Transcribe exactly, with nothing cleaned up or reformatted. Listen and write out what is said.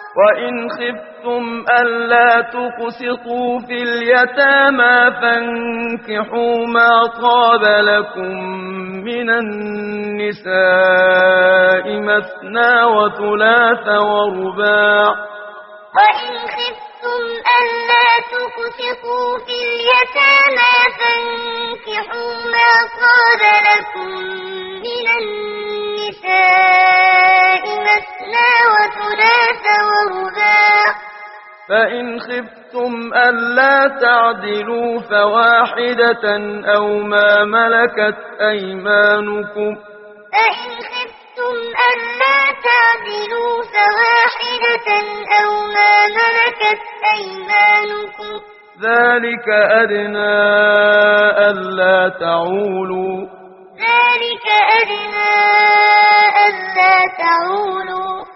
وإن خفتم ألا تقسطوا في اليتامى فانكحوا ما طاب لكم من النساء مثنى وثلاث ورباع. وإن خفتم ألا تقسطوا في اليتامى فانكحوا ما طاب لكم من النساء مثنى وثلاث ورباع. فإن خفتم ألا تعدلوا فواحدة أو ما ملكت أيمانكم فإن خفتم ألا تعدلوا فواحدة أو ما ملكت أيمانكم ذلك أدنى ألا تعولوا ذلك أدنى ألا تعولوا